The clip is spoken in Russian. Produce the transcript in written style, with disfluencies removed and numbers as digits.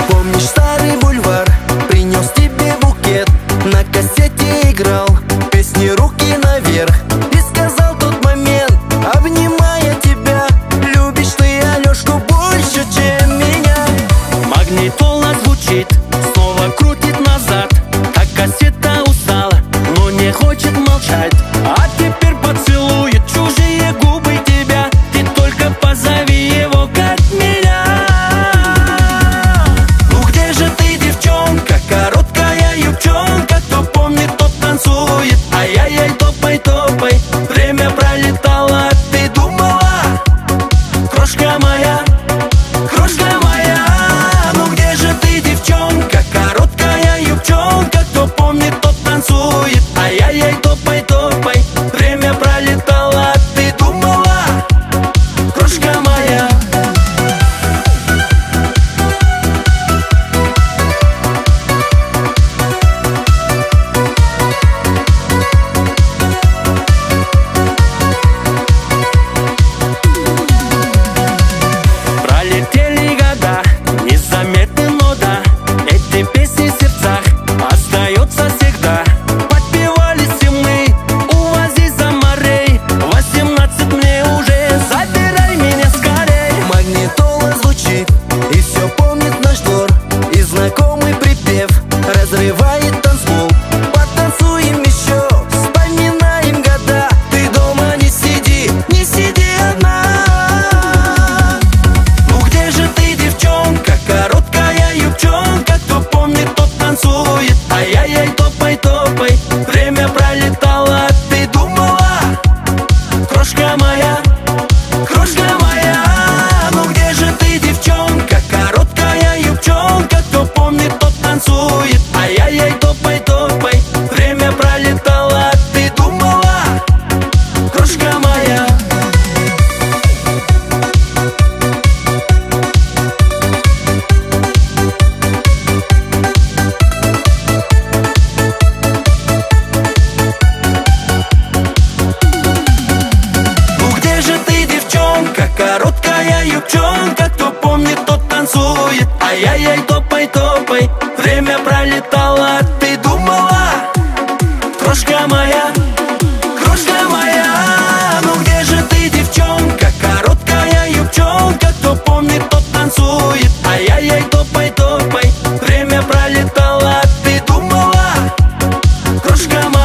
Помнишь старый бульвар? Принес тебе букет, на кассете играл песни «Руки наверх». И сказал тот момент, обнимая тебя: любишь ты Алёшку больше, чем меня. Магнитола звучит, снова крутит назад. А кассета устала, но не хочет молчать. А теперь поцелует чужие губы тебя. Ты только позови его, как меня. Ну где же ты, девчонка, короткая юбчонка? Кто помнит, тот танцует. Ай-яй-яй, топай, топай. Время пролетало, ты думала, крошка моя, крошка моя. Ну где же ты, девчонка, короткая юбчонка? Кто помнит, тот танцует. Ай-яй-яй, топай, топай. Время пролетало, ты думала, крошка моя. Пролетели года, незаметны, но да, эти песни в сердцах остаются всегда. Подпевали все мы, увози за морей. 18 мне уже, забирай меня скорей. Магнитола звучит, и все помнит наш двор. И знакомый припев разрывает танцпол. Потанцуем еще, вспоминаем года. Ты дома не сиди, не сиди одна. Ну где же ты, девчонка, короткая юбчонка? Кто помнит, тот танцует. Ай-яй-яй, топай, топай. Время пролетало, ты думала, крошка моя, крошка моя. Ну где же ты, девчонка, короткая юбчонка? Кто помнит, тот танцует. Ай-яй-яй, топай, топай. Время пролетало, ты думала, крошка моя. Ну где же ты, девчонка, короткая юбчонка? Кто помнит, тот танцует. Ай-яй-яй, топай, топай. Время пролетало, ты думала, крошка моя, крошка моя. Ну где же ты, девчонка, короткая юбчонка? Кто помнит, тот танцует. Ай-яй-яй, топай, топай. Время пролетало, ты думала, крошка моя.